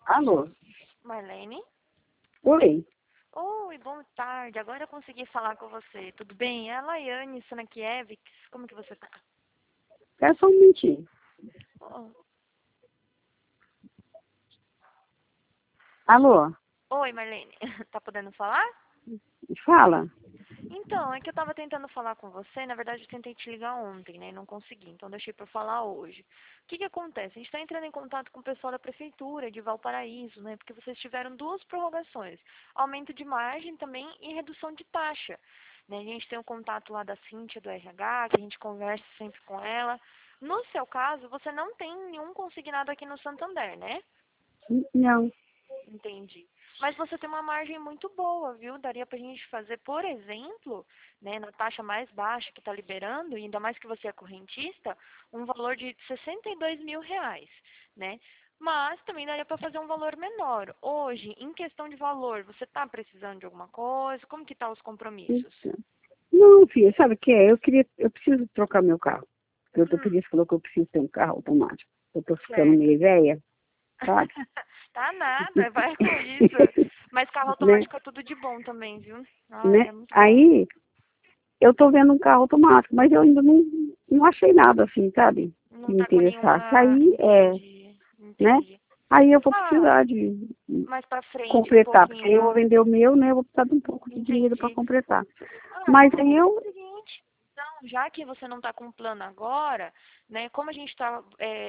Alô? Marlene? Oi? Oi, boa tarde. Agora eu consegui falar com você. Tudo bem? É a Laiane Sanakiewicz. Como que você tá? É só um minutinho. Oh. Alô? Oi, Marlene. Tá podendo falar? Fala. Então, é que eu tava tentando falar com você. Na verdade, eu tentei te ligar ontem, né? E não consegui. Então, deixei pra falar hoje. O que que acontece? A gente tá entrando em contato com o pessoal da prefeitura de Valparaíso, né? Porque vocês tiveram duas prorrogações. Aumento de margem também e redução de taxa. Né? A gente tem um contato lá da Cíntia, do RH, que a gente conversa sempre com ela. No seu caso, você não tem nenhum consignado aqui no Santander, né? Não. Entendi. Mas você tem uma margem muito boa, viu? Daria pra gente fazer, por exemplo, né, na taxa mais baixa que está liberando, e ainda mais que você é correntista, um valor de R$ 62.000, né? Mas também daria para fazer um valor menor. Hoje, em questão de valor, você está precisando de alguma coisa? Como que tá os compromissos? Não, filha, sabe o que é? Eu preciso trocar meu carro. O Hum, ortopedista falou que eu preciso ter um carro automático. Eu tô ficando certo. meio velha, sabe? Tá nada, vai com isso. Mas carro né? automático é tudo de bom também, viu? Ai, Né? é muito bom. Aí, eu tô vendo um carro automático, mas eu ainda não achei nada assim, sabe? Que Não me tá com interessasse. nenhuma. Aí, Entendi, né? entendi. Aí eu vou Ah, precisar de mais pra frente, um completar, porque aí eu vou pouquinho. vender o meu, né? Eu vou precisar de um pouco de dinheiro para Entendi. completar. Ah, Mas vamos aí fazer o eu. seguinte. Então, já que você não está com plano agora, né? Como a gente está,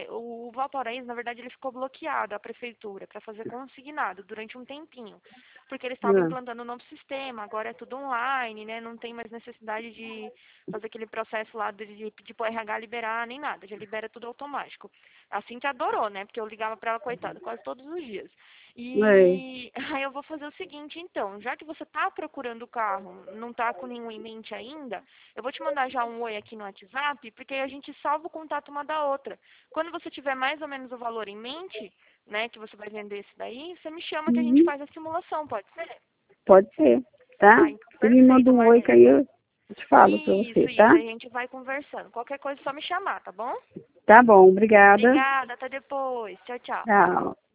o Valparaíso, na verdade, ele ficou bloqueado, a prefeitura, para fazer consignado durante um tempinho, porque eles estavam Ah, implantando um novo sistema. Agora é tudo online, né? Não tem mais necessidade de fazer aquele processo lá de pedir para o RH liberar nem nada, já libera tudo automático. Assim que adorou, né? Porque eu ligava para ela, coitada, quase todos os dias. é. E aí eu vou fazer o seguinte, então, já que você está procurando o carro, não está com nenhum em mente ainda, eu vou te mandar já um oi aqui no WhatsApp, porque aí a gente salva o contato uma da outra. Quando você tiver mais ou menos o valor em mente, né, que você vai vender esse daí, você me chama que a gente Uhum. faz a simulação, pode ser? Pode ser, tá? Ah, então Você me manda perfeito, um oi que aí Marlene. eu te falo pra você, Isso, tá? a gente vai conversando. Qualquer coisa é só me chamar, tá bom? Tá bom, obrigada. Obrigada, até depois. Tchau, tchau. Tchau.